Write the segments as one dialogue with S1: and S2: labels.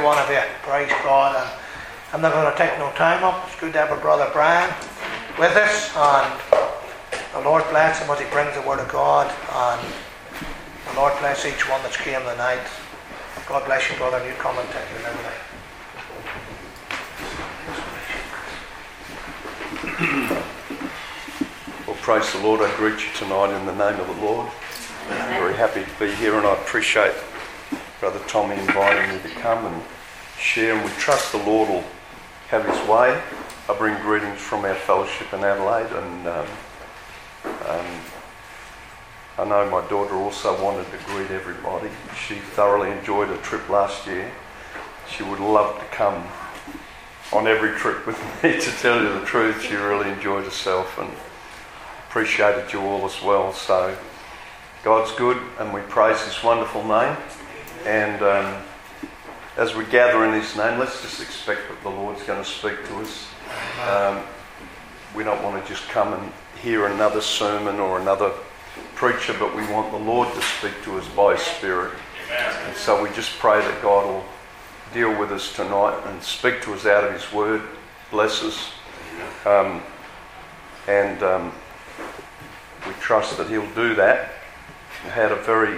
S1: every one of you. Praise God. And I'm not going to take no time up. It's good to have our brother Brian with us. And the Lord bless him as he brings the word of God. And the Lord bless each one that's came tonight. God bless you, brother. You come and take your liberty.
S2: Well, praise the Lord. I greet you tonight in the name of the Lord. I'm very happy to be here, and I appreciate Brother Tommy inviting me to come and share, and we trust the Lord will have his way. I bring greetings from our fellowship in Adelaide, and I know my daughter also wanted to greet everybody. She thoroughly enjoyed her trip last year. She would love to come on every trip with me, to tell you the truth. She really enjoyed herself and appreciated you all as well. So God's good, and we praise his wonderful name. And as we gather in his name, let's just expect that the Lord's going to speak to us. We don't want to just come and hear another sermon or another preacher, but we want the Lord to speak to us by his Spirit. And so we just pray that God will deal with us tonight and speak to us out of his word, bless us, and we trust that he'll do that. We had a very,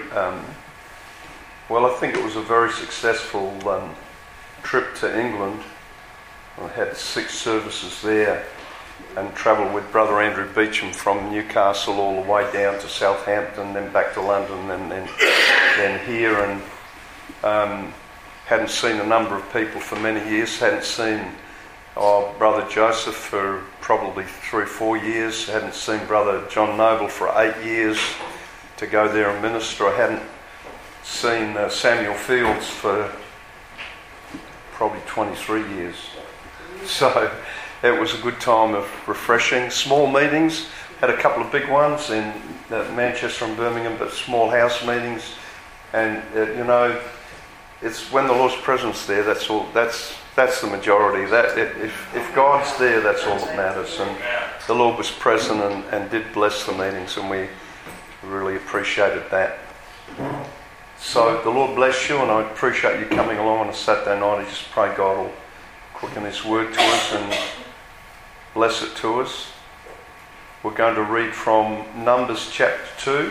S2: I think it was a very successful trip to England. I had 6 services there and travelled with Brother Andrew Beecham from Newcastle all the way down to Southampton, then back to London, and then here, and hadn't seen a number of people for many years. Hadn't seen Brother Joseph for probably 3 or 4 years. Hadn't seen Brother John Noble for 8 years to go there and minister. I hadn't seen Samuel Fields for probably 23 years. So it was a good time of refreshing. Small meetings. Had a couple of big ones in Manchester and Birmingham, but small house meetings. And it's when the Lord's presence there, that's all. That's the majority. That if God's there, that's all that matters. And the Lord was present and did bless the meetings, and we really appreciated that. So the Lord bless you, and I appreciate you coming along on a Saturday night. I just pray God will quicken his word to us and bless it to us. We're going to read from Numbers chapter 2.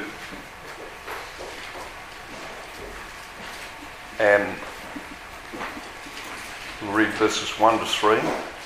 S2: And we'll read verses 1 to 3.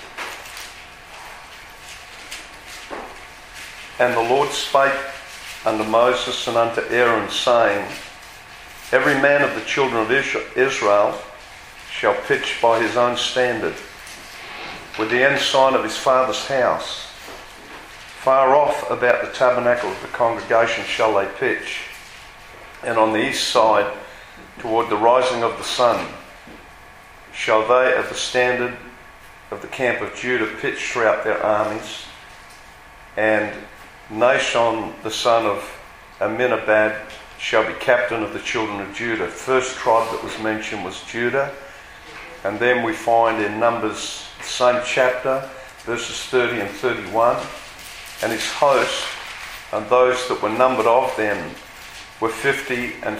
S2: And the Lord spake unto Moses and unto Aaron, saying, Every man of the children of Israel shall pitch by his own standard, with the ensign of his father's house. Far off about the tabernacle of the congregation shall they pitch, and on the east side, toward the rising of the sun, shall they at the standard of the camp of Judah pitch throughout their armies. And Nahshon the son of Amminadab shall be captain of the children of Judah. First tribe that was mentioned was Judah. And then we find in Numbers, the same chapter, verses 30 and 31, and his host, and those that were numbered of them, were 50 and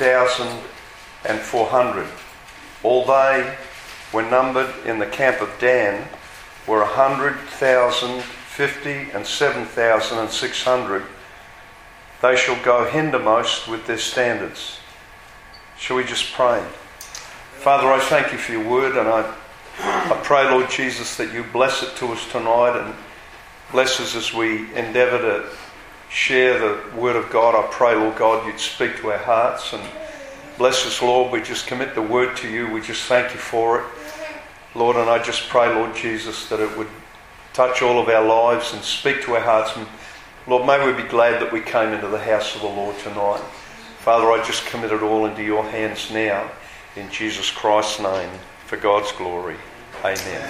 S2: 3,400. All they were numbered in the camp of Dan were 100,000, 50 and 7,600. They shall go hindermost with their standards. Shall we just pray? Father, I thank you for your word, and I pray, Lord Jesus, that you bless it to us tonight and bless us as we endeavour to share the word of God. I pray, Lord God, you'd speak to our hearts and bless us, Lord. We just commit the word to you. We just thank you for it, Lord, and I just pray, Lord Jesus, that it would touch all of our lives and speak to our hearts. And Lord, may we be glad that we came into the house of the Lord tonight. Father, I just commit it all into your hands now, in Jesus Christ's name, for God's glory. Amen.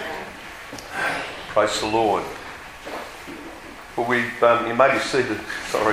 S2: Praise the Lord. Well, you may be seated. Sorry.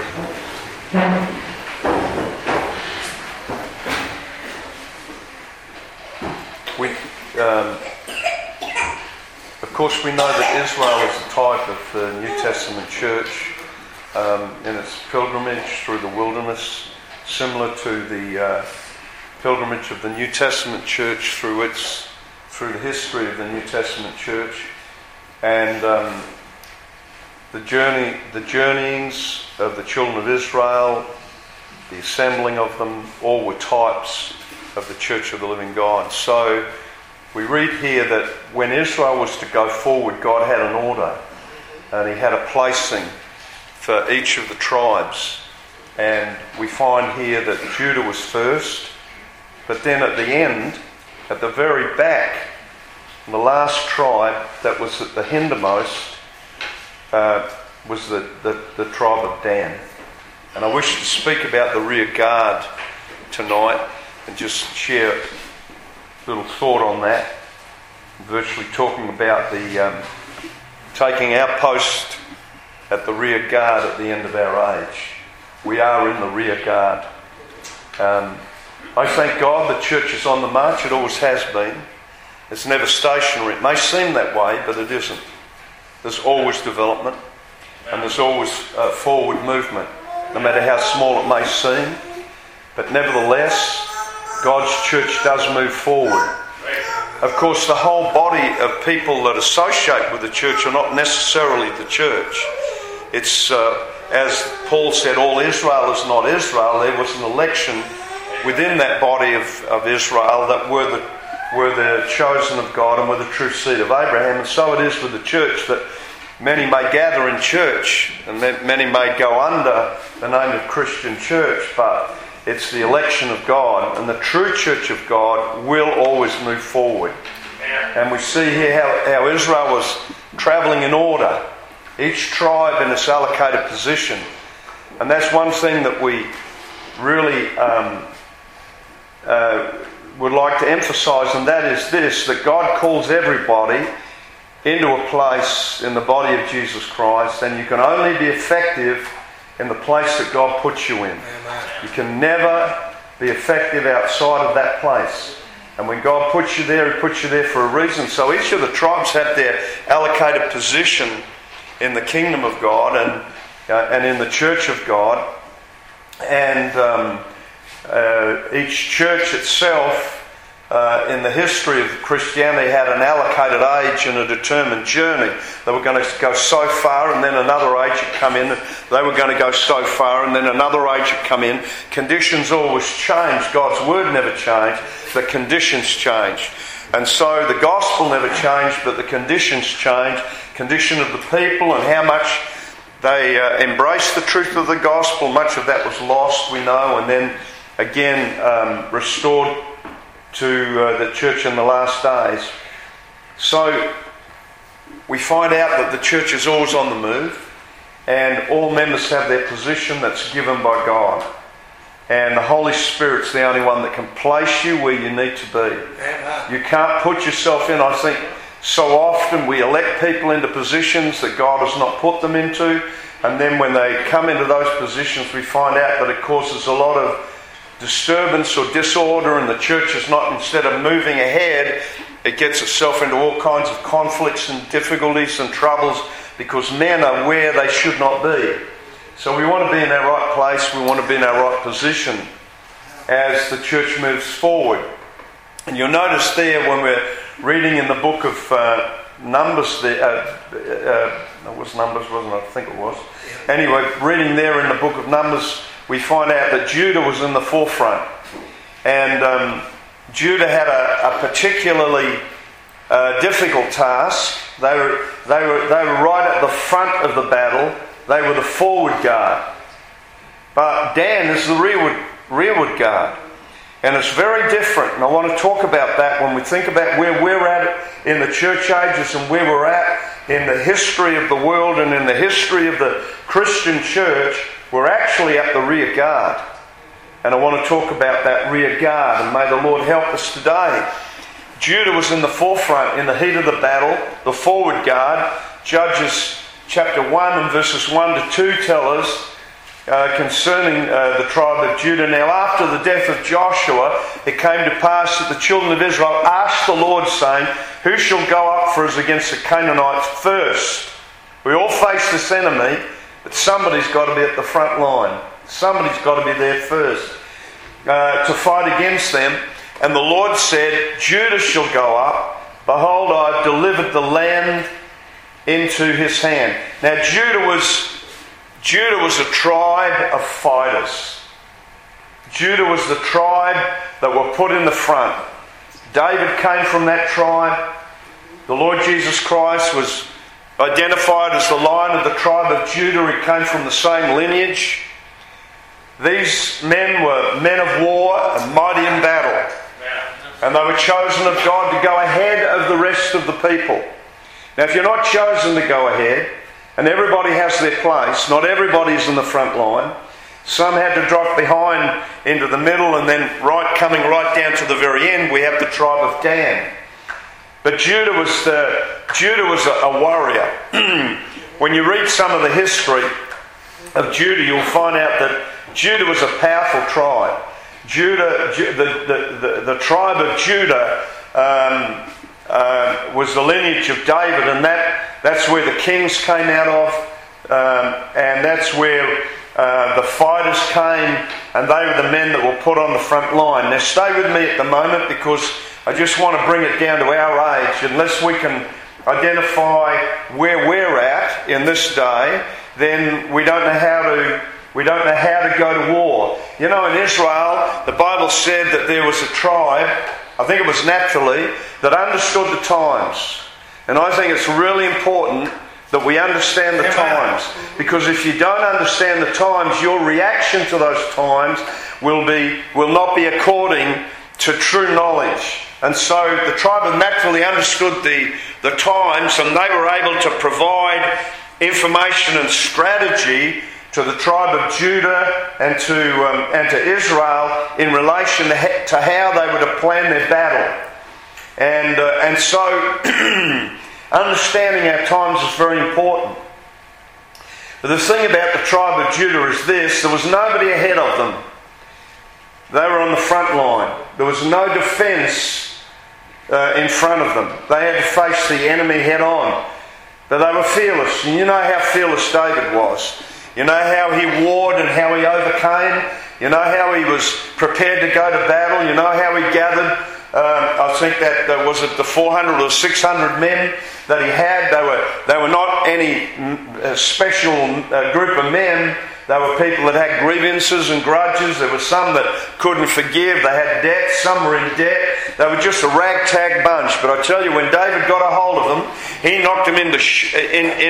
S2: Of course, we know that Israel is a type of the New Testament church in its pilgrimage through the wilderness, similar to the pilgrimage of the New Testament church through the history of the New Testament church, and the journeyings of the children of Israel, the assembling of them, all were types of the Church of the Living God. So we read here that when Israel was to go forward, God had an order, and He had a placing for each of the tribes. And we find here that Judah was first, but then at the end, at the very back, the last tribe that was at the hindermost was the tribe of Dan. And I wish to speak about the rear guard tonight and just share a little thought on that. Virtually talking about the taking our post at the rear guard at the end of our age. We are in the rear guard. I thank God the church is on the march. It always has been. It's never stationary. It may seem that way, but it isn't. There's always development, and there's always forward movement, no matter how small it may seem. But nevertheless, God's church does move forward. Of course, the whole body of people that associate with the church are not necessarily the church. It's, as Paul said, all Israel is not Israel. There was an election within that body of Israel that were the chosen of God and were the true seed of Abraham. And so it is with the church, that many may gather in church and many may go under the name of Christian church, but it's the election of God, and the true church of God will always move forward. And we see here how Israel was travelling in order, each tribe in its allocated position. And that's one thing that we really would like to emphasise, and that is this, that God calls everybody into a place in the body of Jesus Christ, and you can only be effective in the place that God puts you in. You can never be effective outside of that place. And when God puts you there, He puts you there for a reason. So each of the tribes had their allocated position in the kingdom of God and in the church of God. And each church itself, in the history of Christianity, had an allocated age and a determined journey. They were going to go so far, and then another age had come in. They were going to go so far, and then another age had come in. Conditions always change. God's word never changed. The conditions changed. And so the gospel never changed, but the conditions changed. Condition of the people and how much they embraced the truth of the gospel. Much of that was lost, we know, and then again restored to the church in the last days. So we find out that the church is always on the move, and all members have their position that's given by God. And the Holy Spirit's the only one that can place you where you need to be. You can't put yourself in. I think so often we elect people into positions that God has not put them into, and then when they come into those positions, we find out that it causes a lot of disturbance or disorder, and the church is not, instead of moving ahead, it gets itself into all kinds of conflicts and difficulties and troubles because men are where they should not be. So we want to be in our right place, we want to be in our right position as the church moves forward. And you'll notice there when we're reading in the book of Numbers, it was Numbers, wasn't it? I think it was. Anyway, reading there in the book of Numbers, we find out that Judah was in the forefront. And Judah had a particularly difficult task. They were right at the front of the battle. They were the forward guard. But Dan is the rearward guard. And it's very different. And I want to talk about that when we think about where we're at in the church ages and where we're at in the history of the world and in the history of the Christian church. We're actually at the rear guard. And I want to talk about that rear guard, and may the Lord help us today. Judah was in the forefront in the heat of the battle, the forward guard. Judges chapter 1 and verses 1 to 2 tell us concerning the tribe of Judah. Now after the death of Joshua, it came to pass that the children of Israel asked the Lord, saying, who shall go up for us against the Canaanites first? We all face this enemy, but somebody's got to be at the front line. Somebody's got to be there first. to fight against them. And the Lord said, Judah shall go up. Behold, I have delivered the land into his hand. Now Judah was a tribe of fighters. Judah was the tribe that were put in the front. David came from that tribe. The Lord Jesus Christ was identified as the Lion of the tribe of Judah. He came from the same lineage. These men were men of war and mighty in battle. And they were chosen of God to go ahead of the rest of the people. Now, if you're not chosen to go ahead, and everybody has their place, not everybody's in the front line. Some had to drop behind into the middle, and then coming right down to the very end, we have the tribe of Dan. But Judah was a warrior. When you read some of the history of Judah, you'll find out that Judah was a powerful tribe. The tribe of Judah was the lineage of David, and that's where the kings came out of, and that's where the fighters came, and they were the men that were put on the front line. Now stay with me at the moment, because I just want to bring it down to our age. Unless we can identify where we're at in this day, then we don't know how to go to war. You know, in Israel, the Bible said that there was a tribe, I think it was Naphtali, that understood the times. And I think it's really important that we understand the times. Because if you don't understand the times, your reaction to those times will not be according to true knowledge. And so the tribe of Naphtali understood the times, and they were able to provide information and strategy to the tribe of Judah and to Israel in relation to how they were to plan their battle. And so understanding our times is very important. But the thing about the tribe of Judah is this: there was nobody ahead of them. They were on the front line. There was no defence in front of them. They had to face the enemy head on. But they were fearless. And you know how fearless David was. You know how he warred and how he overcame. You know how he was prepared to go to battle. You know how he gathered, I think that was it the 400 or 600 men that he had. They were not any special group of men. They were people that had grievances and grudges. There were some that couldn't forgive. They had debts. Some were in debt. They were just a ragtag bunch. But I tell you, when David got a hold of them, he knocked them into shape.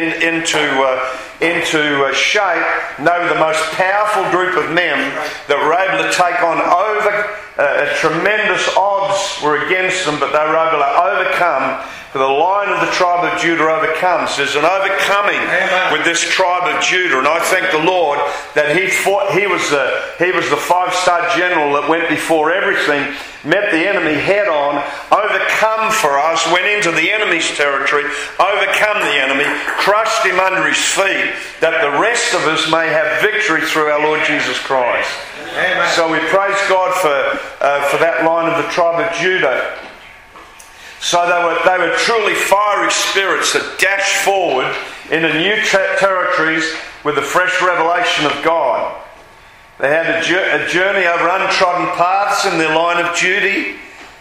S2: And they were the most powerful group of men that were able to take on tremendous odds were against them, but they were able to overcome. For the Lion of the tribe of Judah overcomes. There's an overcoming with this tribe of Judah, and I thank the Lord that he was the five-star general that went before everything, met the enemy head on, overcome for us, went into the enemy's territory, overcome the enemy, crushed him under his feet, that the rest of us may have victory through our Lord Jesus Christ. Amen. So we praise God for that Lion of the tribe of Judah. So they were truly fiery spirits that dashed forward into new territories with the fresh revelation of God. They had a journey over untrodden paths in their line of duty.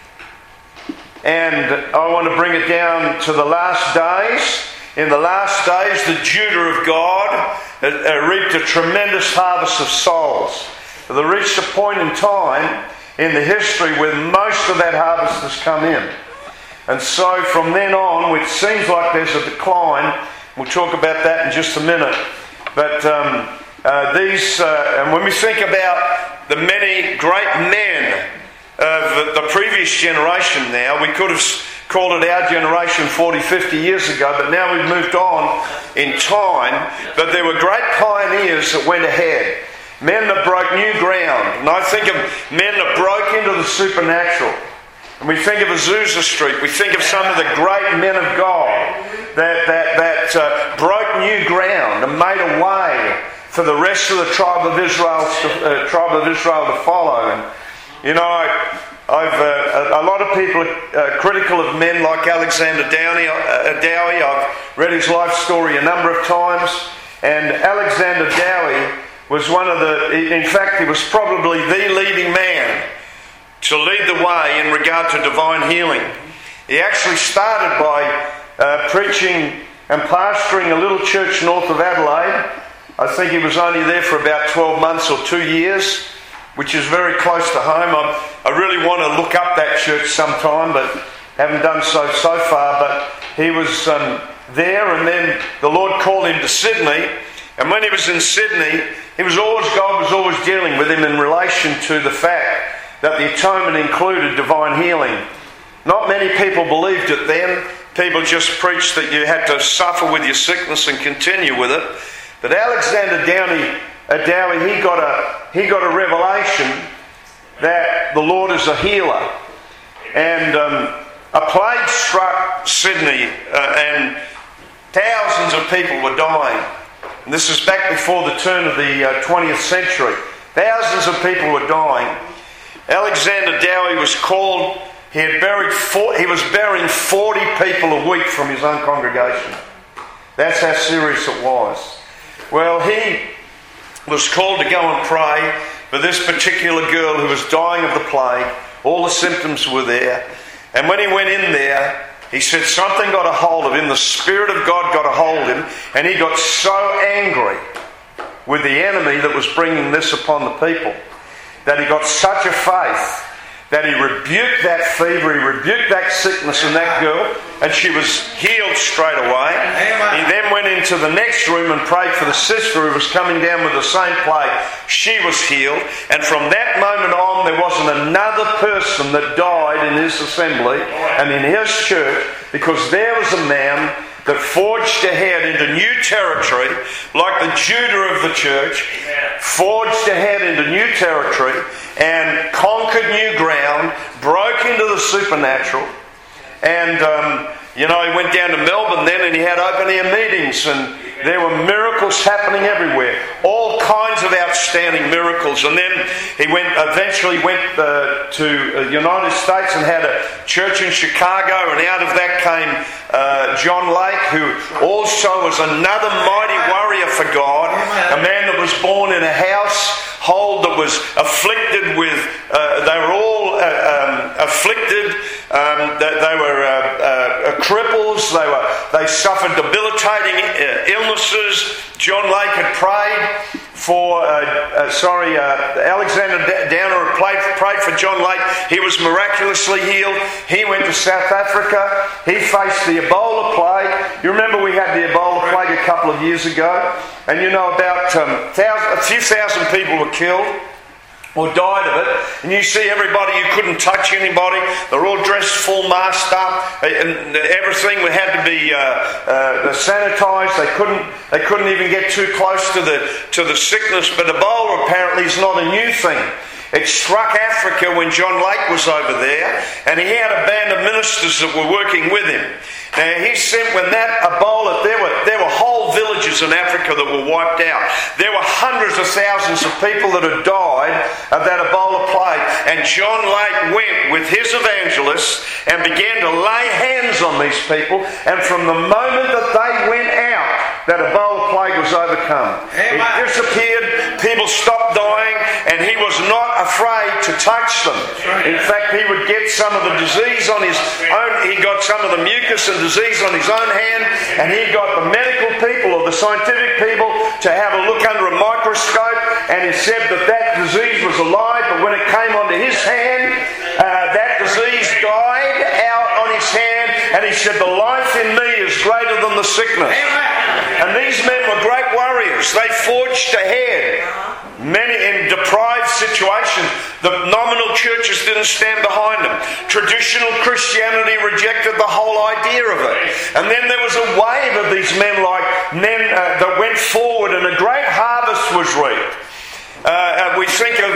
S2: And I want to bring it down to the last days. In the last days, the Judah of God reaped a tremendous harvest of souls. They reached a point in time in the history where most of that harvest has come in. And so from then on, which seems like there's a decline, we'll talk about that in just a minute. But and when we think about the many great men of the previous generation now, we could have called it our generation 40, 50 years ago, but now we've moved on in time. But there were great pioneers that went ahead. Men that broke new ground. And I think of men that broke into the supernatural. And we think of Azusa Street, we think of some of the great men of God that broke new ground and made a way for the rest of the tribe of Israel to follow. And you know, a lot of people are critical of men like Alexander Dowie. I've read his life story a number of times, and Alexander Dowie was in fact, he was probably the leading man to lead the way in regard to divine healing. He actually started by preaching and pastoring a little church north of Adelaide. I think he was only there for about 12 months or 2 years, which is very close to home. I really want to look up that church sometime, but haven't done so far. But he was there, and then the Lord called him to Sydney. And when he was in Sydney, God was always dealing with him in relation to the fact that the atonement included divine healing. Not many people believed it then. People just preached that you had to suffer with your sickness and continue with it. But Alexander Dowie, he got a revelation that the Lord is a healer. And a plague struck Sydney, and thousands of people were dying. And this is back before the turn of the 20th century. Thousands of people were dying. Alexander Dowie was called. He was burying 40 people a week from his own congregation. That's how serious it was. Well, he was called to go and pray for this particular girl who was dying of the plague. All the symptoms were there. And when he went in there, he said something got a hold of him. The Spirit of God got a hold of him. And he got so angry with the enemy that was bringing this upon the people that he got such a faith that he rebuked that fever, he rebuked that sickness in that girl, and she was healed straight away. Amen. He then went into the next room and prayed for the sister who was coming down with the same plague. She was healed, and from that moment on there wasn't another person that died in his assembly and in his church, because there was a man that forged ahead into new territory, like the Judah of the church, forged ahead into new territory and conquered new ground, broke into the supernatural. And, he went down to Melbourne then, and he had open-air meetings, and there were miracles happening everywhere. All kinds of outstanding miracles. And then he eventually went to the United States and had a church in Chicago, and out of that came John Lake, who also was another mighty warrior for God, a man that was born in a household that was afflicted with, they were all afflicted, they were cripples, they suffered debilitating illnesses. John Lake had prayed for, Alexander Downer had prayed for John Lake. He was miraculously healed. He went to South Africa. He faced the Ebola plague. You remember we had the Ebola plague a couple of years ago, and about a few thousand people were killed or died of it, and you see everybody, you couldn't touch anybody, they're all dressed full masked up, and everything had to be sanitised. They couldn't even get too close to the sickness. But Ebola apparently is not a new thing. It struck Africa when John Lake was over there, and he had a band of ministers that were working with him. Now, he sent, when that Ebola, there were whole villages in Africa that were wiped out. There were hundreds of thousands of people that had died of that Ebola plague. And John Lake went with his evangelists and began to lay hands on these people. And from the moment that they went out, that Ebola plague was overcome. Amen. It disappeared, people stopped dying, and he was not afraid to touch them. In fact, he would get some of the disease on his own, he got some of the mucus and disease on his own hand, and he got the medical people or the scientific people to have a look under a microscope, and he said that disease was alive, but when it came onto his hand, that disease died out on his hand, and he said, the life in me is greater than the sickness. And these men were great warriors. They forged ahead. Many in deprived situations, the nominal churches didn't stand behind them. Traditional Christianity rejected the whole idea of it. And then there was a wave of these men that went forward, and a great harvest was reaped. We think of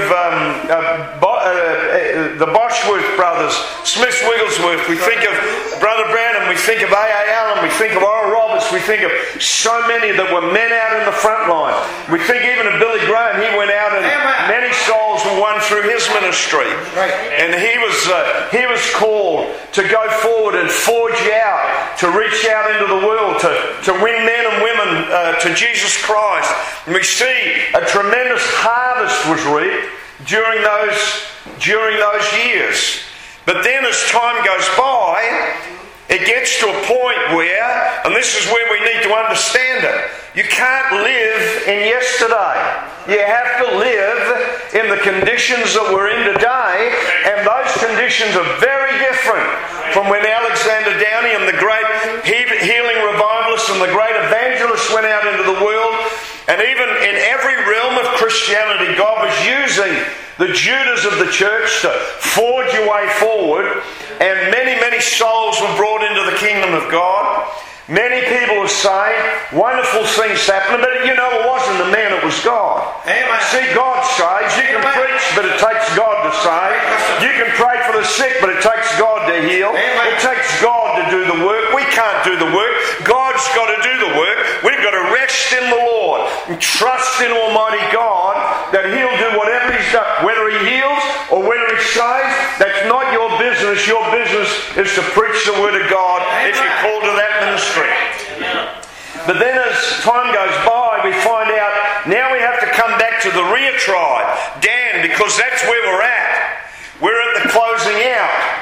S2: the Bosworth brothers, Smith Wigglesworth. We think of Brother Branham. We think of A.A. Allen. time, we think of Oral Roberts, we think of so many that were men out in the front line. We think even of Billy Graham, he went out and many souls were won through his ministry. And he was called to go forward and forge out, to reach out into the world, to win men and women to Jesus Christ. And we see a tremendous harvest was reaped during those years. But then as time goes by, it gets to a point where, and this is where we need to understand it, you can't live in yesterday. You have to live in the conditions that we're in today, and those conditions are very different from when Alexander Downey and the great healing revivalists and the great evangelists went out into the world. And even in every realm of Christianity, God was using the Judas of the church to forge a way forward, and many, many souls were brought into the kingdom of God. Many people were saved, wonderful things happened, but it wasn't the man, it was God. Amen. See, God saves. You can preach, but it takes God to save. You can pray for the sick, but it takes God to heal. Amen. It takes God to do the work. We can't do the work. God's got to do the work. We've got to rest in the Lord and trust in Almighty God that He'll do whatever He's done. Whether He heals or whether He saves, that's not your business. Your business is to preach the Word of God. Amen. If you're called to that ministry. But then as time goes by, we find out now we have to come back to the Rhea tribe, Dan, because that's where we're at. We're at the closing out.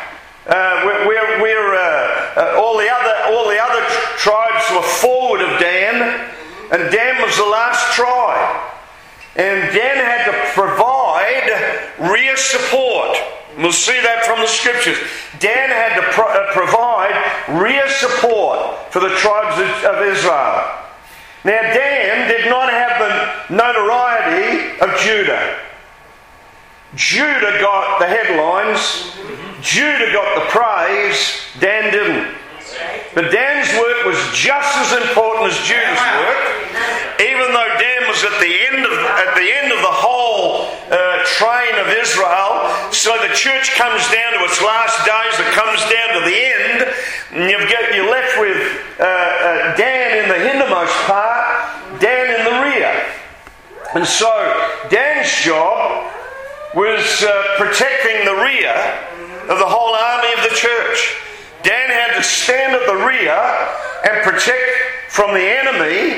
S2: All the other tribes were forward of Dan, and Dan was the last tribe. And Dan had to provide Rhea support. We'll see that from the scriptures. Dan had to provide Rhea support for the tribes of Israel. Now Dan did not have the notoriety of Judah. Judah got the headlines. Judah got the praise. Dan didn't. But Dan's work was just as important as Judah's work, even though Dan was at the end of the whole train of Israel. So the church comes down to its last days. It comes down to the end, and you're left with Dan in the hindermost part, Dan in the rear. And so Dan's job was protecting the rear of the whole army of the church. Dan had to stand at the rear and protect from the enemy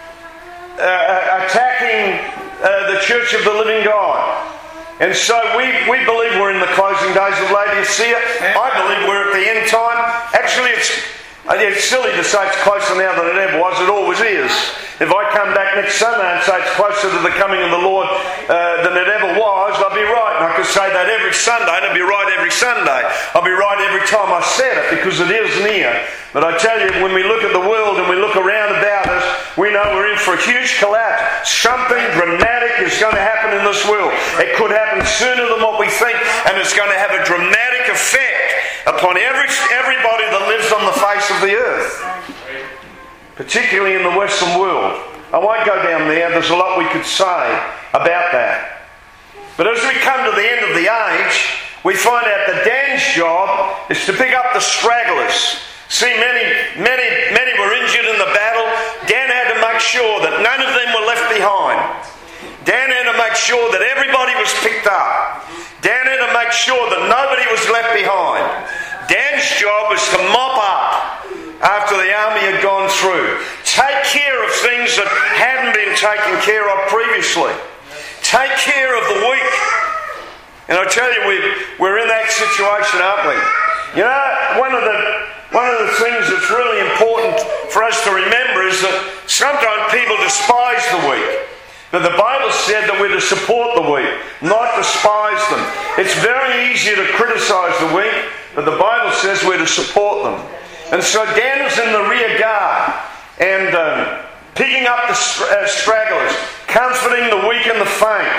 S2: attacking the church of the living God. And so we believe we're in the closing days of Laodicea. I believe we're at the end time. Actually, it's silly to say it's closer now than it ever was. It always is. If I come back next Sunday and say it's closer to the coming of the Lord than it ever was, I'll be right. And I could say that every Sunday, and I'll be right every Sunday. I'll be right every time I said it, because it is near. But I tell you, when we look at the world and we look around about us, we know we're in for a huge collapse. Something dramatic is going to happen in this world. It could happen sooner than what we think, and it's going to have a dramatic effect upon everybody that lives on the face of the earth, particularly in the Western world. I won't go down there. There's a lot we could say about that. But as we come to the end of the age, we find out that Dan's job is to pick up the stragglers. See, many were injured in the battle. Dan had to make sure that none of them were left behind. Dan had to make sure that everybody was picked up. Dan had to make sure that nobody was left behind. Dan's job was to mop up after the army had gone through. Take care of things that hadn't been taken care of previously. Take care of the weak. And I tell you, we're in that situation, aren't we? You know, one of the things that's really important for us to remember is that sometimes people despise the weak. But the Bible said that we're to support the weak, not despise them. It's very easy to criticise the weak, but the Bible says we're to support them. And so Dan is in the rear guard and picking up the stragglers, comforting the weak and the faint.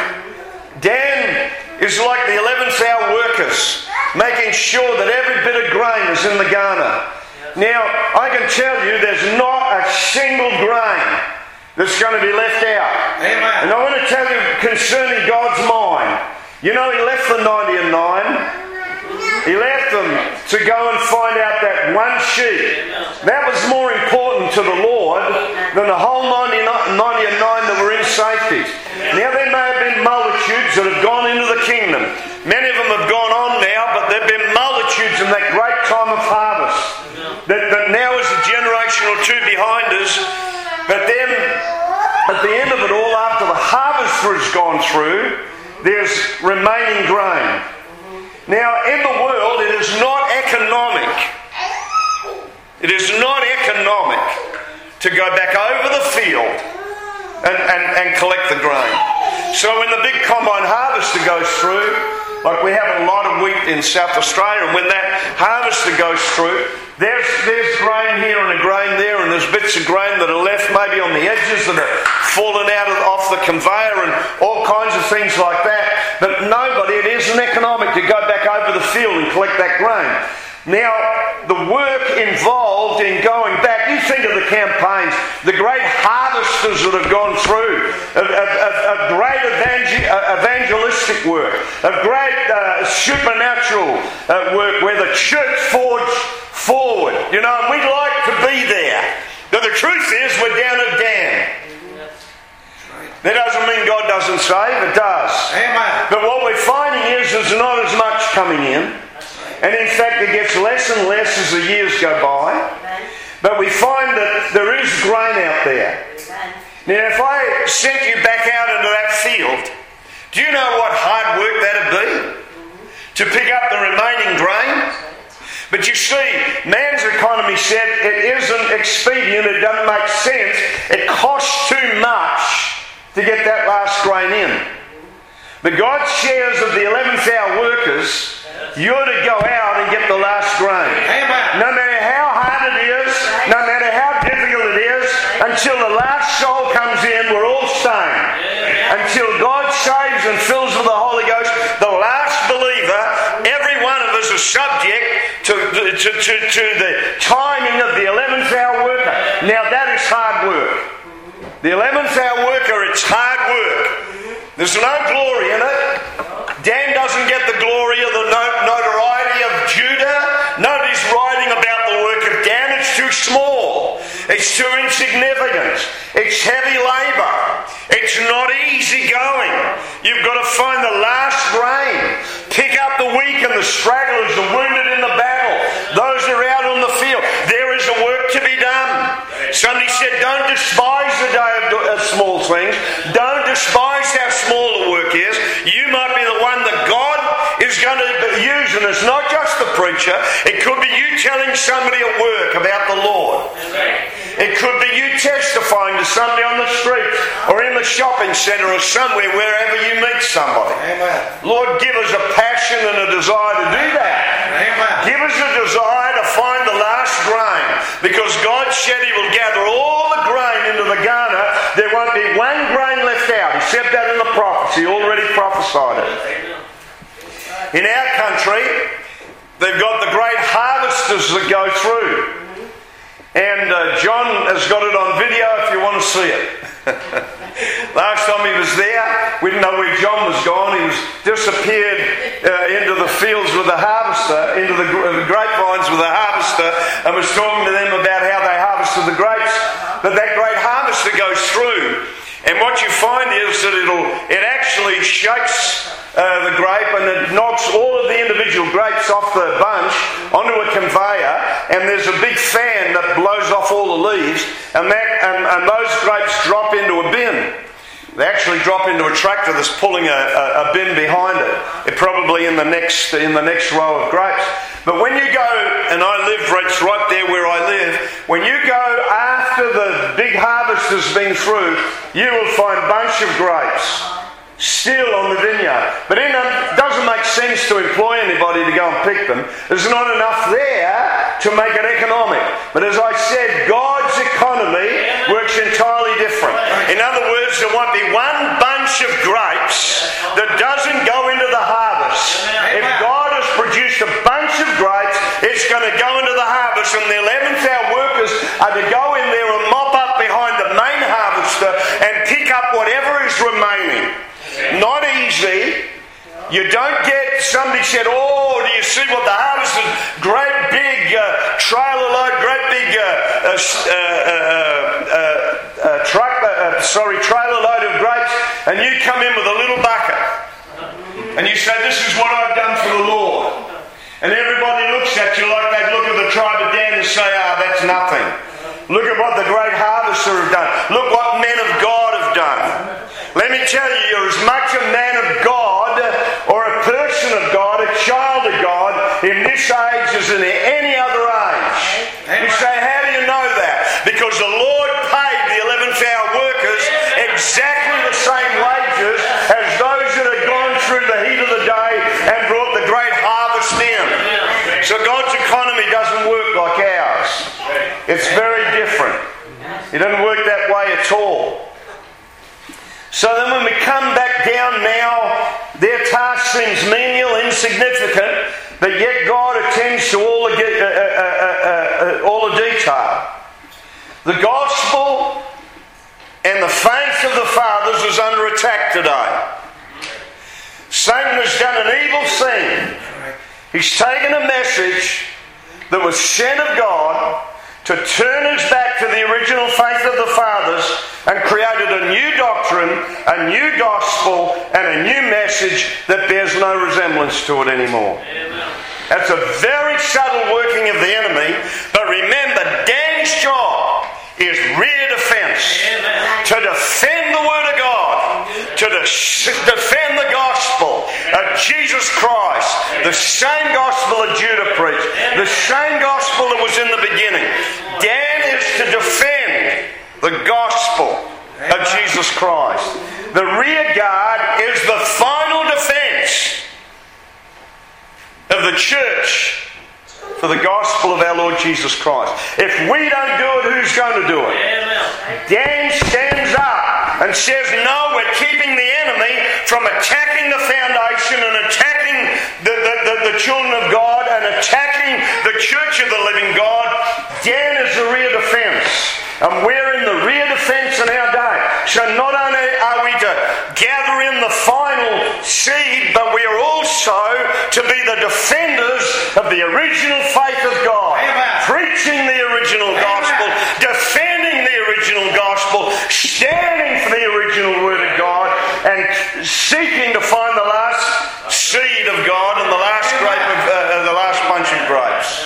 S2: Dan is like the 11th hour workers, making sure that every bit of grain is in the garner. Now, I can tell you there's not a single grain that's going to be left out. Amen. And I want to tell you concerning God's mind. You know, He left the 90 and 9. He left them to go and find out that one sheep. That was more important to the Lord than the whole 99 that were in safety. Now there may have been multitudes that have gone into the kingdom. Many of them have gone on now, but there have been multitudes in that great time of harvest. That now is a generation or two behind us. But then, at the end of it all, after the harvester has gone through, there's remaining grain. Now, in the world, it is not economic. It is not economic to go back over the field and collect the grain. So when the big combine harvester goes through, like we have a lot of wheat in South Australia, and when that harvester goes through, there's grain here and a grain there, and there's bits of grain that are left maybe on the edges that are fallen out off the conveyor and all kinds of things like that. But it isn't economic to go back over the field and collect that grain. Now, the work involved in going back, you think of the campaigns, the great harvesters that have gone through, of great evangelistic work, of great supernatural work where the church forged forward. You know, and we'd like to be there. But the truth is, we're down at Dan. That doesn't mean God doesn't save, it does.
S1: Amen.
S2: But what we're finding is there's not as much coming in. And in fact, it gets less and less as the years go by. But we find that there is grain out there. Now, if I sent you back out into that field, do you know what hard work that'd be? To pick up the remaining grain? But you see, man's economy said it isn't expedient, it doesn't make sense, it costs too much to get that last grain in. But God shares of the 11th hour workers, you're to go out and get the last grain.
S1: Amen.
S2: No matter how hard it is, no matter how difficult it is, until the last soul comes in, we're all staying. Until God saves and fills with the Holy Ghost, the last believer, every one of us is subject to the timing of the 11th hour worker. Now that is hard work. The 11th hour worker, it's hard work. There's no glory in it. Dan doesn't get the glory of the notoriety of Judah. Nobody's writing about the work of Dan. It's too small. It's too insignificant. It's heavy labour. It's not easy going. You've got to find the last grain. Pick up the weak and the stragglers, the wounded in the battle, those who are out on the field. There is a work to be done. Somebody said, don't despise the day of small things. Don't despise how small the work is. You might be the one that God is going to use, and it's not just the preacher. It could be you telling somebody at work about the Lord. It could be you testifying to somebody on the street or in the shopping centre or somewhere, wherever you meet somebody.
S1: Amen.
S2: Lord, give us a passion and a desire to do that.
S1: Amen.
S2: Give us a desire to find the last grain, because God said He will gather all the grain into the garner. There won't be one grain left out. He said that in the prophets. He already prophesied it. In our country, they've got the great harvesters that go through. And John has got it on video if you want to see it. Last time he was there, we didn't know where John was gone. He was disappeared into the fields with the harvester, into the grapevines with the harvester, and was talking to them about how they harvested the grapes. But that great harvester goes through, and what you find is that it actually shakes the grape, and it knocks all of the individual grapes off the bunch onto a conveyor, and there's a big fan that blows off all the leaves, and those grapes drop into a bin. They actually drop into a tractor that's pulling a bin behind it. Probably in the next row of grapes. But when you go, and I live right there where I live, when you go after the big harvest has been through, you will find a bunch of grapes still on the vineyard. But it doesn't make sense to employ anybody to go and pick them. There's not enough there to make it economic. But as I said, God's economy works entirely different. In other words, there won't be one bunch of grapes that doesn't go into the harvest. If God has produced a bunch of grapes, it's going to go into the harvest, and the 11th hour workers are to go in there and mop up behind the main harvester and pick up whatever is remaining. Not easy, You don't get, somebody said, oh, do you see what the harvest is? Great big trailer load, great big trailer load of grapes, and you come in with a little bucket. And you say, this is what I've done for the Lord. And everybody looks at you like they'd look at the tribe of Dan and say, that's nothing. Look at what the great harvester have done. Look what men of God have done. Let me tell you, you're as much a man of God or a person of God, a child of God in this age as in any other age. You say, how do you know that? Because the Lord paid the 11th hour workers exactly the same wages as those that had gone through the heat of the day and brought the great harvest in. So God's economy doesn't work like ours. It's very different. It doesn't work that way at all. So then when we come back down now, their task seems menial, insignificant, but yet God attends to all the detail. The gospel and the faith of the fathers is under attack today. Satan has done an evil thing. He's taken a message that was sent of God to turn us back to the original faith of the fathers and created a new doctrine, a new gospel, and a new message that bears no resemblance to it anymore. Amen. That's a very subtle working of the enemy, but remember, Dan's job is rear defense. Amen. To defend the Word of God, to defend the gospel of Jesus Christ, the same gospel that Judah preached, the same gospel that was in the beginning. Dan is to defend the gospel of Jesus Christ. The rear guard is the final defense of the church for the gospel of our Lord Jesus Christ. If we don't do it, who's going to do it? Dan stands up and says, no, we're keeping the enemy from attacking the foundation and attacking the children of God and attacking the church of the living God. Dan is the rear defense. And we're in the rear defense in our day. So not only are we to gather in the final seed, but we are also to be the defenders of the original faith of God. Amen. Preaching the original gospel, defending the original gospel, standing for the original word of God, and seeking to find the last seed of God and the last grape of the last bunch of grapes.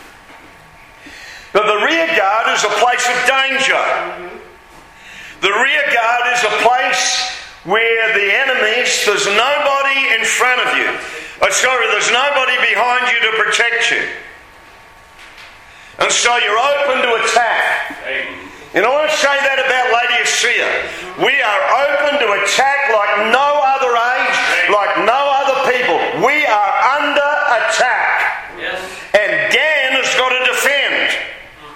S2: But the rear guard is a place of danger. The rear guard is a place where the enemies, there's nobody in front of you. There's nobody behind you to protect you. And so you're open to attack. And I want to say that about Laodicea. We are open to attack like no other age, like no other people. We are under attack. Yes. And Dan has got to defend.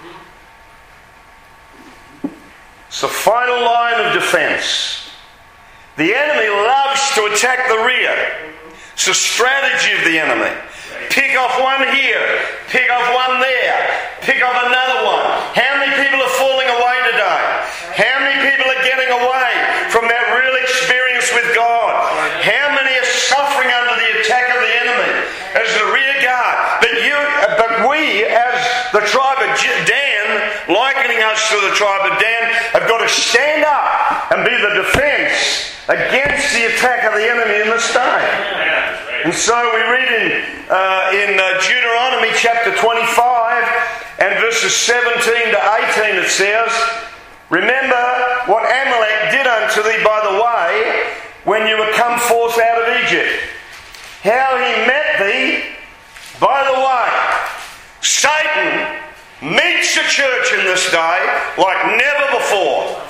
S2: It's the final line of defense. The enemy loves to attack the rear. It's a strategy of the enemy. Pick off one here, pick off one there, pick off another one. How many people are falling away today? How many people are getting away from that real experience with God? How many are suffering under the attack of the enemy as the rear guard? But we, as the tribe of Dan, likening us to the tribe of Dan, have got to stand up and be the defense against the attack of the enemy in this day. And so we read in Deuteronomy chapter 25 and verses 17 to 18, it says, remember what Amalek did unto thee by the way when you were come forth out of Egypt, how he met thee by the way. Satan meets the church in this day like never before.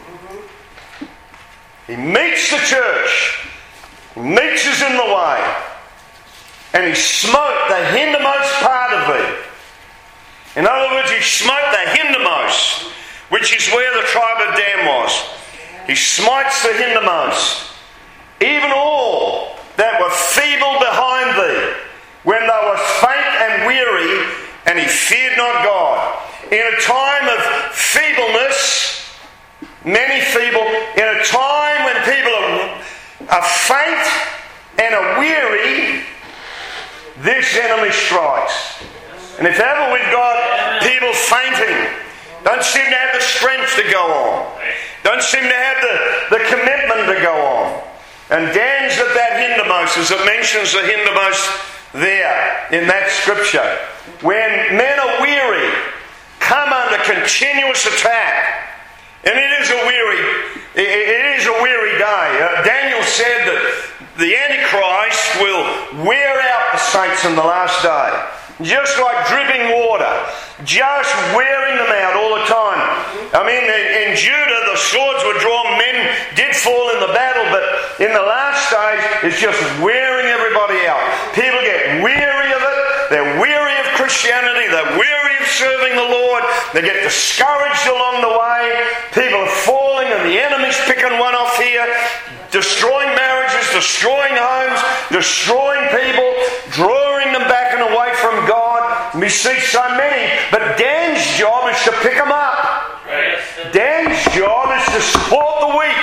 S2: He meets the church. He meets us in the way. And he smote the hindermost part of thee. In other words, he smote the hindermost, which is where the tribe of Dan was. He smites the hindermost. Even all that were feeble behind thee, when they were faint and weary, and he feared not God. In a time of feebleness, many feeble, in a time when people are faint and are weary, this enemy strikes. And if ever we've got people fainting, don't seem to have the strength to go on, don't seem to have the commitment to go on. And Dan's at that hindermost, as it mentions the hindermost there in that scripture. When men are weary, come under continuous attack. And it is a weary day. Daniel said that the Antichrist will wear out the saints in the last day. Just like dripping water. Just wearing them out all the time. I mean, in Judah, the swords were drawn. Men did fall in the battle, but in the last days, it's just wearing everybody out. People get weary of it. They're weary of Christianity. They're weary of serving the Lord. They get discouraged along the way. People are falling and the enemy's picking one off here, destroying marriages, destroying homes, destroying people, drawing them back and away from God. We see so many, but Dan's job is to pick them up. Dan's job is to support the weak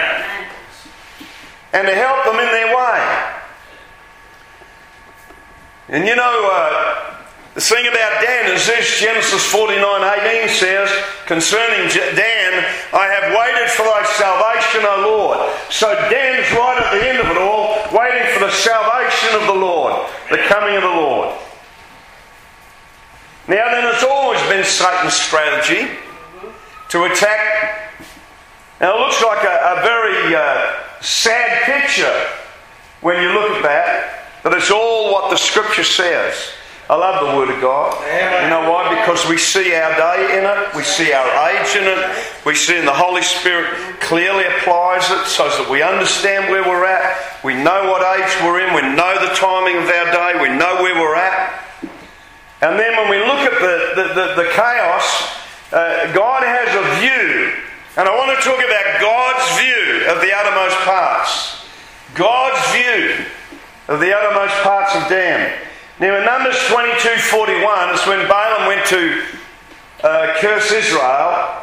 S2: and to help them in their way. And you know, the thing about Dan is this: Genesis 49:18 says, concerning Dan, I have waited for thy salvation, O Lord. So Dan's right at the end of it all, waiting for the salvation of the Lord, the coming of the Lord. Now then, it's always been Satan's strategy to attack. Now it looks like a very sad picture when you look at that, but it's all what the Scripture says. I love the Word of God. You know why? Because we see our day in it. We see our age in it. We see the Holy Spirit clearly applies it so that we understand where we're at. We know what age we're in. We know the timing of our day. We know where we're at. And then when we look at the chaos, God has a view. And I want to talk about God's view of the uttermost parts. God's view of the uttermost parts of Dan. Now in Numbers 22:41, it's when Balaam went to curse Israel.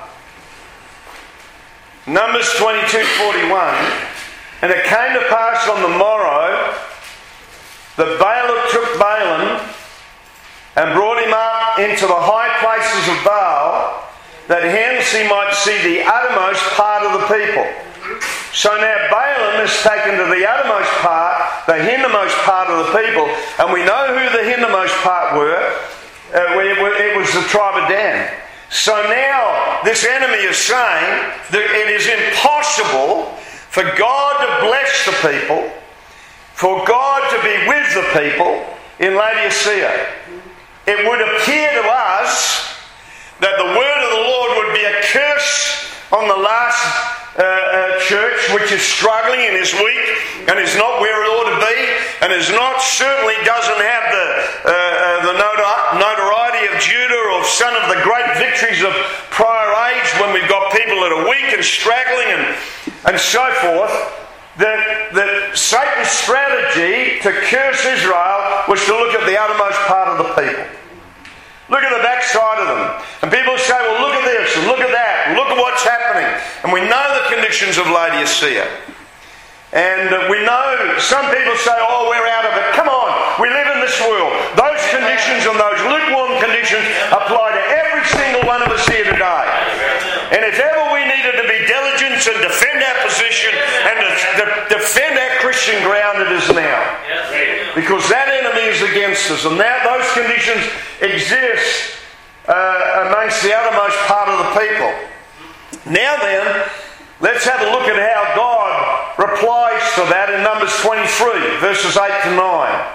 S2: Numbers 22:41, and it came to pass on the morrow that Balak took Balaam and brought him up into the high places of Baal, that hence he might see the uttermost part of the people. So now Balaam is taken to the uttermost part, the hindermost part of the people, and we know who the hindermost part were. It was the tribe of Dan. So now this enemy is saying that it is impossible for God to bless the people, for God to be with the people in Laodicea. It would appear to us that the word of the Lord would be a curse on the last church, which is struggling and is weak and is not where it ought to be, and certainly doesn't have the notoriety of Judah or some of the great victories of prior age, when we've got people that are weak and straggling and so forth. That Satan's strategy to curse Israel was to look at the uttermost part of the people. Look at the backside of them. And people say, well, look at this and look at that and look at what's happening. And we know the conditions of Laodicea. And we know some people say, oh, we're out of it. Come on, we live in this world. Those conditions and those lukewarm conditions apply to every single one of us here today. And if ever we needed to be diligent and defend our position and to defend our Christian ground, it is now. Because that enemy is against us, and those conditions exist amongst the uttermost part of the people. Now then, let's have a look at how God replies to that in Numbers 23, verses 8 to 9.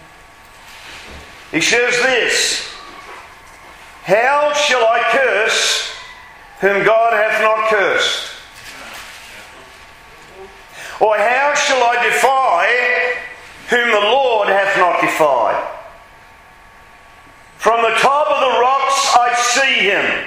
S2: He says this: how shall I curse whom God hath not cursed? Or how shall I defy whom the Lord hath not defied? From the top of the rocks I see him.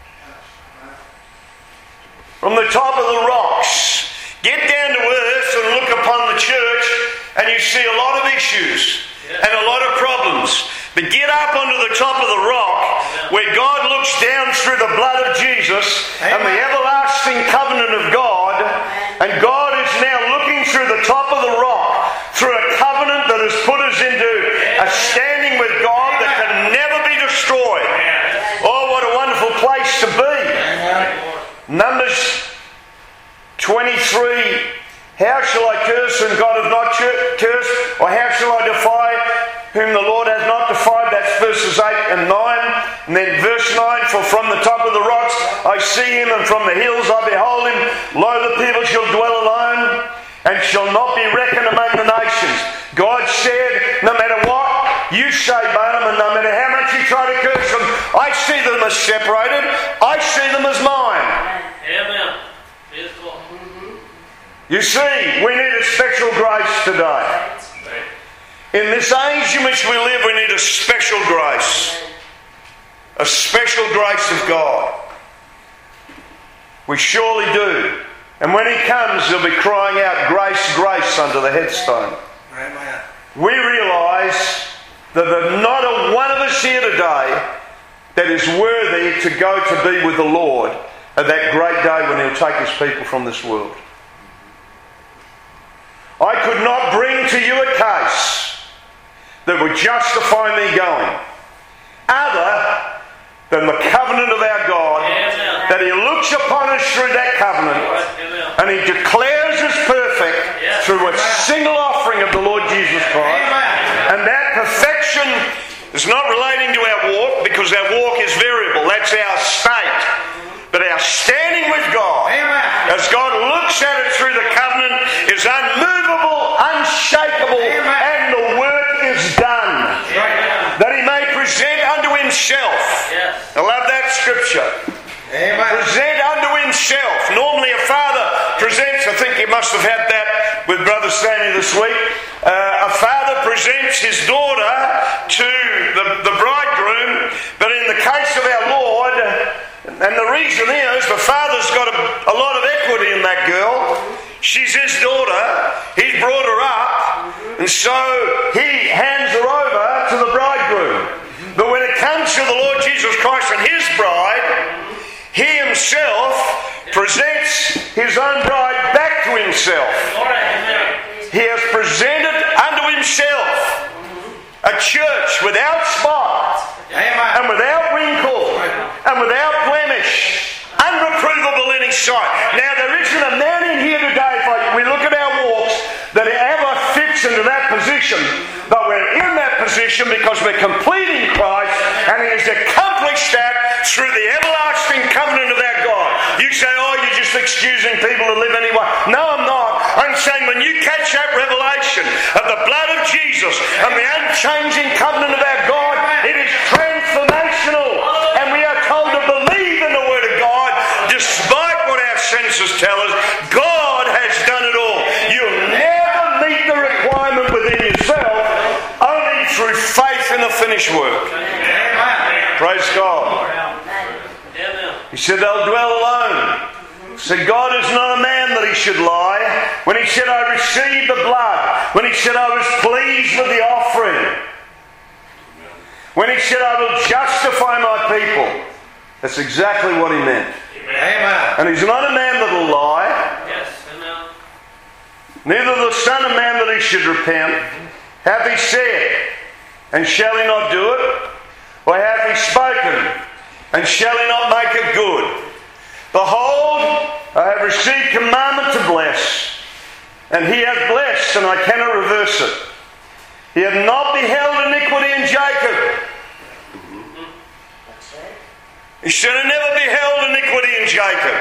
S2: From the top of the rocks. Get down to earth and look upon the church, and you see a lot of issues and a lot of problems. But get up onto the top of the rock, where God looks down through the blood of Jesus and the everlasting covenant of God, and God is now looking through the top of the rock, through a covenant Numbers 23, how shall I curse whom God hath not cursed? Or how shall I defy whom the Lord hath not defied? That's verses 8 and 9. And then verse 9, for from the top of the rocks I see him, and from the hills I behold him. Lo, the people shall dwell alone, and shall not be reckoned among the nations. God said, no matter what you say, Balaam, and no matter how much you try to curse them, I see them as separated. I see them as mine.
S3: Amen.
S2: You see, we need a special grace today. In this age in which we live, we need a special grace. A special grace of God. We surely do. And when He comes, He'll be crying out, grace, grace, under the headstone.
S1: Amen.
S2: We realise that there's not a one of us here today that is worthy to go to be with the Lord at that great day when He'll take His people from this world. I could not bring to you a case that would justify me going other than the covenant of our God, that He looks upon us through that covenant and He declares us perfect through a single offering of the Lord Jesus Christ. And that perfection is not relating to our walk, because our walk is variable. That's our state. But our standing with God, as God looks at it through the covenant, is unmovable, unshakable, and the work is done. That He may present unto Himself. I love that scripture. Present unto Himself. Normally a father presents, I think you must have had that with Brother Stanley this week, a father presents his daughter to the bridegroom, but in the case of our Lord, and the reason is the father's got a lot of equity in that girl. She's his daughter. He's brought her up, and so he hands her over to the bridegroom. But when it comes to the Lord Jesus Christ and His bride, He Himself presents His own bride back to Himself. He has presented unto Himself a church without spot, and without wrinkle, and without blemish, unreprovable in His sight. Now, there isn't a man in here today, if we look at our walks, that ever fits into that position. But we're in that position because we're complete in Christ, and He has accomplished that through the everlasting covenant of our God. You say, oh, you're just excusing people to live anyway. No, I'm not. I'm saying when you catch that revelation of the blood of Jesus and the unchanging covenant of our God, it is transformational. And we are told to believe in the Word of God despite what our senses tell us. God has done it all. You'll never meet the requirement within yourself, only through faith in the finished work. Praise God. He said they'll dwell alone. He said God is not a man that He should lie. When He said I received the blood, when He said I was pleased with the offering, when He said I will justify my people, that's exactly what He meant.
S1: Amen.
S2: And He's not a man that will lie.
S3: Yes, amen.
S2: Neither the Son of Man that He should repent. Hath He said, and shall He not do it? Or hath He spoken, and shall He not make it good? Behold, I have received commandment to bless, and He hath blessed, and I cannot reverse it. He hath not beheld iniquity in Jacob. He should have never beheld iniquity in Jacob.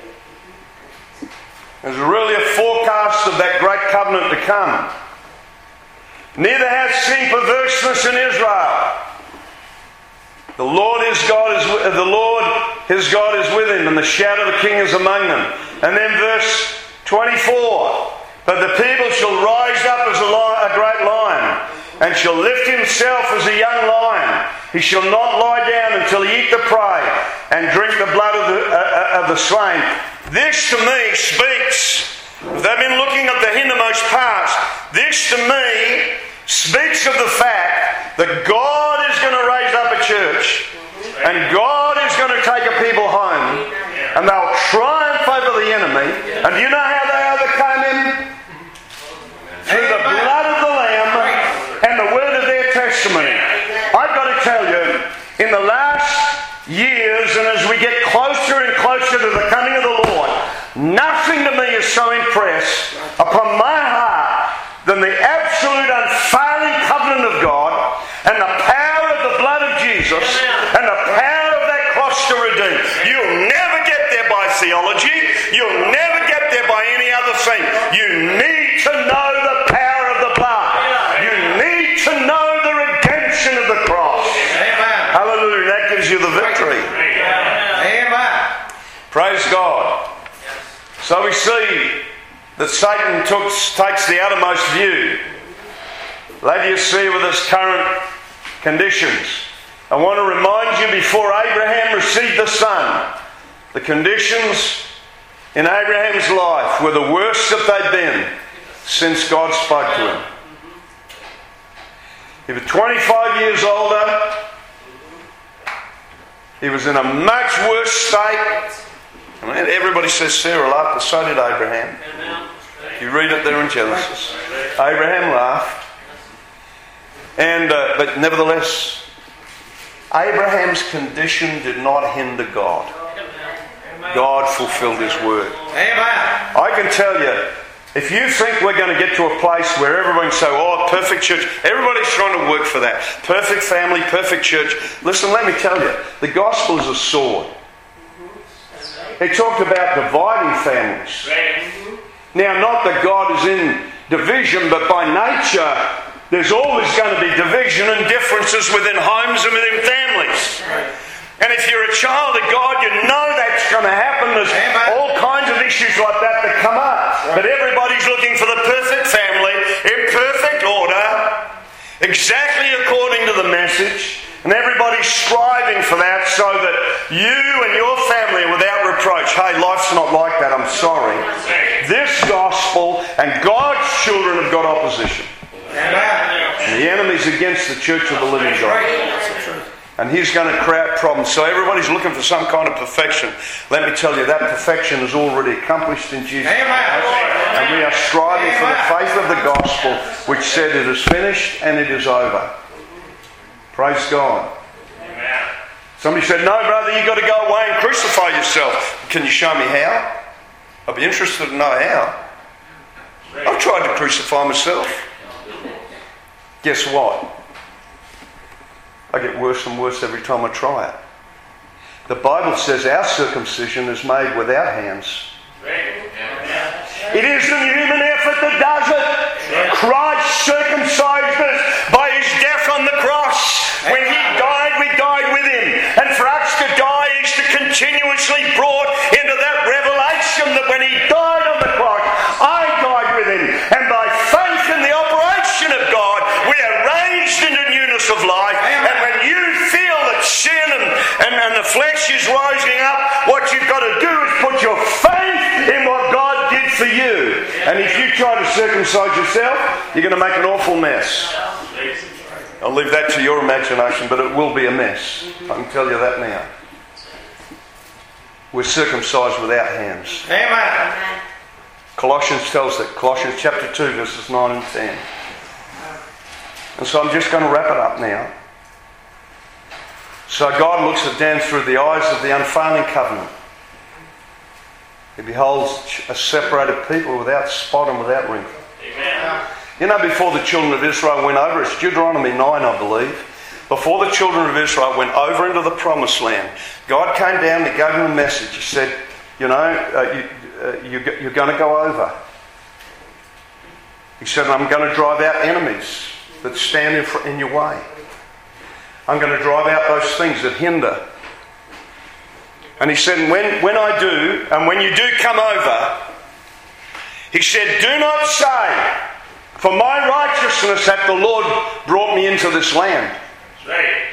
S2: There's really a forecast of that great covenant to come. Neither hath seen perverseness in Israel. The Lord his God is with him, and the shout of the king is among them. And then verse 24. But the people shall rise up as a great lion, and shall lift himself as a young lion. He shall not lie down until he eat the prey and drink the blood of the slain. This to me speaks, if they've been looking at the hindermost parts, this to me speaks of the fact that God is going to raise up a church, and God is going to take a people home, and they'll triumph over the enemy. And do you know how they overcame him? Through the blood of the Lamb and the word of their testimony. I've got to tell you, in the last years and as we get closer and closer to the coming of the Lord, nothing to me is so impressed upon my heart than the absolute unfailing covenant of God and the power of the blood of Jesus and the power of that cross to redeem. You'll never get there by theology. You'll never get there by any other thing. You need to know the power of the blood. You need to know the redemption of the cross.
S1: Amen.
S2: Hallelujah. That gives you the victory.
S1: Amen.
S2: Praise God. So we see that Satan takes the outermost view. Laodicea with its current conditions. I want to remind you, before Abraham received the son, the conditions in Abraham's life were the worst that they'd been since God spoke to him. He was 25 years older. He was in a much worse state. I mean, everybody says Sarah laughed, but so did Abraham. You read it there in Genesis. Abraham laughed. But nevertheless, Abraham's condition did not hinder God. God fulfilled His word.
S1: Amen.
S2: I can tell you, if you think we're going to get to a place where everyone can say, oh, perfect church, everybody's trying to work for that. Perfect family, perfect church. Listen, let me tell you, the gospel is a sword. It talked about dividing families. Now, not that God is in division, but by nature, there's always going to be division and differences within homes and within families. And if you're a child of God, you know that's going to happen. There's all kinds of issues like that come up. But everybody's looking for the perfect family, in perfect order, exactly according to the message. And everybody's striving for that so that you and your family are without reproach. Hey, life's not like that, I'm sorry. This gospel and God's children have got opposition. And the enemy's against the church of the living God. And he's going to create problems. So everybody's looking for some kind of perfection. Let me tell you, that perfection is already accomplished in Jesus Christ. And we are striving for the faith of the gospel, which said it is finished and it is over. Praise God. Somebody said, no, brother, you've got to go away and crucify yourself. Can you show me how? I'd be interested to know how. I've tried to crucify myself. Guess what? I get worse and worse every time I try it. The Bible says our circumcision is made without hands. It isn't human effort that does it. Christ circumcised us by His death on the cross. When He died, we died with Him. And for us to die is to continuously brought into that revelation that when He died on the cross, I died with Him. And by faith in the operation of God, we are raised into newness of life. And when you feel that sin and the flesh is rising up, what you've got to do is put your faith in what God did for you. And if you try to circumcise yourself, you're going to make an awful mess. I'll leave that to your imagination, but it will be a mess. I can tell you that now. We're circumcised without hands.
S1: Amen.
S2: Colossians tells that. Colossians chapter 2, verses 9 and 10. And so I'm just going to wrap it up now. So God looks at Dan through the eyes of the unfailing covenant. He beholds a separated people without spot and without wrinkle.
S3: Amen.
S2: You know, before the children of Israel went over, it's Deuteronomy 9, I believe. Before the children of Israel went over into the promised land, God came down and He gave them a message. He said, you know, you're going to go over. He said, I'm going to drive out enemies that stand in your way. I'm going to drive out those things that hinder. And He said, when I do, and when you do come over, He said, do not say, for my righteousness hath the Lord brought me into this land.
S3: Right.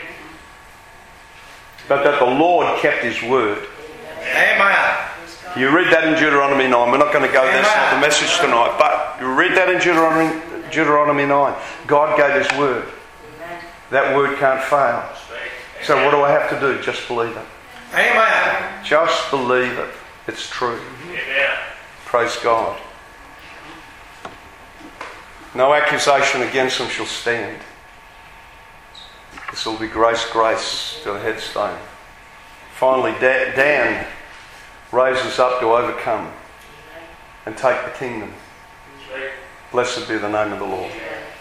S2: But that the Lord kept His word.
S1: Amen.
S2: You read that in Deuteronomy 9. We're not going to go there, it's not the message tonight. But you read that in Deuteronomy 9. God gave His word. That word can't fail. So what do I have to do? Just believe it.
S1: Amen.
S2: Just believe it. It's true.
S3: Amen.
S2: Praise God. No accusation against them shall stand. This will be grace to the headstone. Finally, Dan raises up to overcome and take the kingdom. Blessed be the name of the Lord.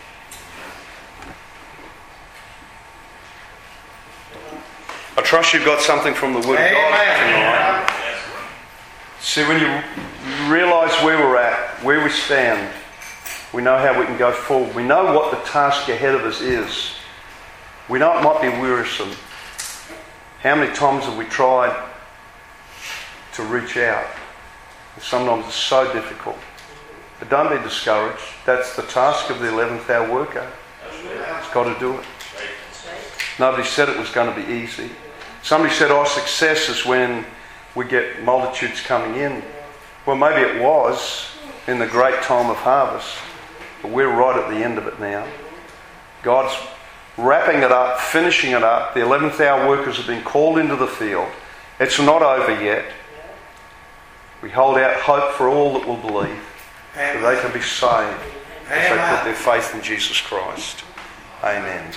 S2: I trust you've got something from the Word of God tonight. See, when you realise where we're at, where we stand, we know how we can go forward. We know what the task ahead of us is. We know it might be wearisome. How many times have we tried to reach out? And sometimes it's so difficult. But don't be discouraged. That's the task of the 11th hour worker. It's got to do it. Nobody said it was going to be easy. Somebody said, success is when we get multitudes coming in. Well, maybe it was in the great time of harvest, but we're right at the end of it now. God's wrapping it up, finishing it up. The 11th hour workers have been called into the field. It's not over yet. We hold out hope for all that will believe, that they can be saved as they put their faith in Jesus Christ. Amen.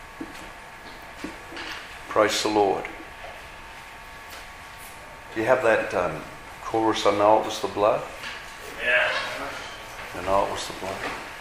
S2: Praise the Lord. Do you have that chorus, I know it was the blood?
S3: Yeah.
S2: I know it was the blood.